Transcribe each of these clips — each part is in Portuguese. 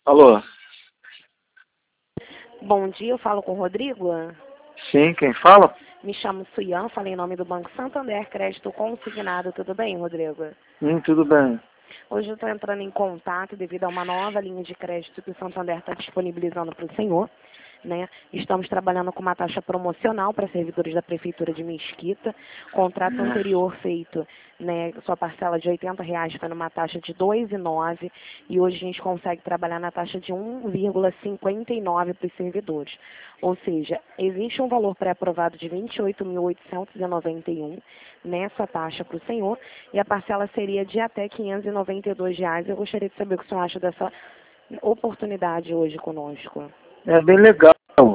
Alô? Bom dia, eu falo com o Rodrigo. Sim, quem fala? Me chamo Suyan, falei em nome do Banco Santander Crédito Consignado. Tudo bem, Rodrigo? Tudo bem. Hoje eu estou entrando em contato devido a uma nova linha de crédito que o Santander está disponibilizando para o senhor. Né? Estamos trabalhando com uma taxa promocional para servidores da Prefeitura de Mesquita. Contrato anterior feito, né, sua parcela de R$ 80 foi numa taxa de 2,9 e hoje a gente consegue trabalhar na taxa de 1,59 para os servidores. Ou seja, existe um valor pré-aprovado de R$ 28.891 nessa taxa para o senhor e a parcela seria de até R$ 592. Eu gostaria de saber o que o senhor acha dessa oportunidade hoje conosco. É bem legal,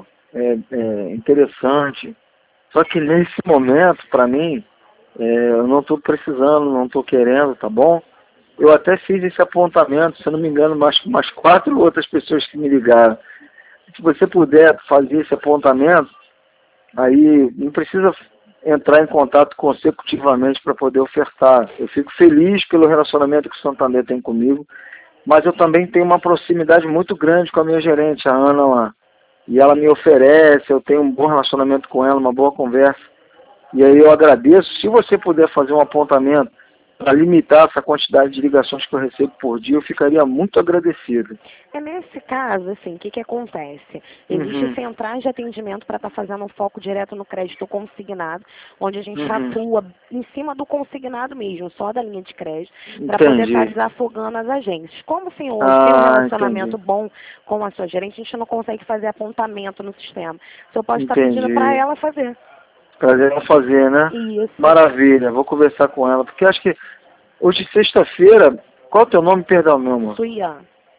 é interessante. Só que nesse momento, para mim, eu não estou precisando, não estou querendo, tá bom? Eu até fiz esse apontamento, se eu não me engano, mais 4 outras pessoas que me ligaram. Se você puder fazer esse apontamento, aí não precisa entrar em contato consecutivamente para poder ofertar. Eu fico feliz pelo relacionamento que o Santander tem comigo, mas eu também tenho uma proximidade muito grande com a minha gerente, a Ana lá. E ela me oferece, eu tenho um bom relacionamento com ela, uma boa conversa. E aí eu agradeço. Se você puder fazer um apontamento para limitar essa quantidade de ligações que eu recebo por dia, eu ficaria muito agradecido. É nesse caso, assim, o que acontece? Existe centrais de atendimento para estar fazendo um foco direto no crédito consignado, onde a gente atua em cima do consignado mesmo, só da linha de crédito, para poder estar desafogando as agências. Como o senhor tem um relacionamento bom com a sua gerente, a gente não consegue fazer apontamento no sistema. O senhor pode estar pedindo para ela fazer. Para ela fazer, né? Isso. Maravilha, vou conversar com ela, porque acho que hoje, sexta-feira, qual é o teu nome, perdão, meu amor? Suyan.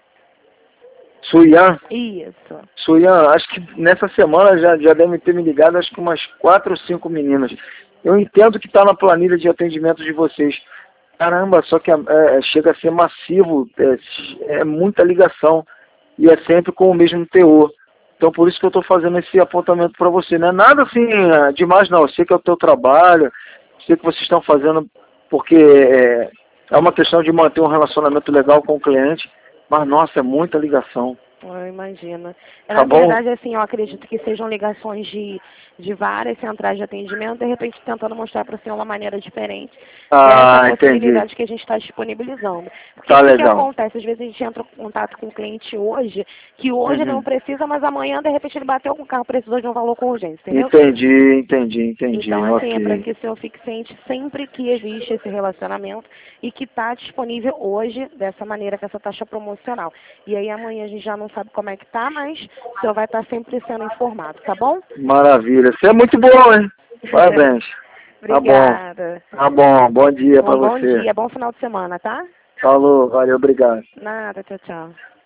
Suyan? Isso. Suyan, acho que nessa semana já devem ter me ligado, acho que umas 4 ou 5 meninas. Eu entendo que está na planilha de atendimento de vocês. Caramba, só que chega a ser massivo, é muita ligação e é sempre com o mesmo teor. Então por isso que eu estou fazendo esse apontamento para você. Não é nada assim demais não, eu sei que é o teu trabalho, sei que vocês estão fazendo porque é uma questão de manter um relacionamento legal com o cliente, mas nossa, é muita ligação. Eu imagino. Tá Na bom? verdade, assim, eu acredito que sejam ligações de várias centrais de atendimento, de repente tentando mostrar para o senhor uma maneira diferente dessa possibilidade que a gente está disponibilizando. Porque o que acontece? Às vezes a gente entra em contato com o cliente hoje, que hoje ele não precisa, mas amanhã, de repente, ele bateu com o carro, precisou de um valor com urgência, entendeu? Entendi. Então, assim, é para que o senhor fique ciente sempre que existe esse relacionamento e que está disponível hoje dessa maneira, com essa taxa promocional. E aí amanhã a gente já não sabe como é que tá, mas o senhor vai estar sempre sendo informado, tá bom? Maravilha. Você é muito bom, hein? Parabéns. Obrigada. Tá bom. Bom dia para você. Bom dia, bom final de semana, tá? Falou, valeu, obrigado. Nada, tchau.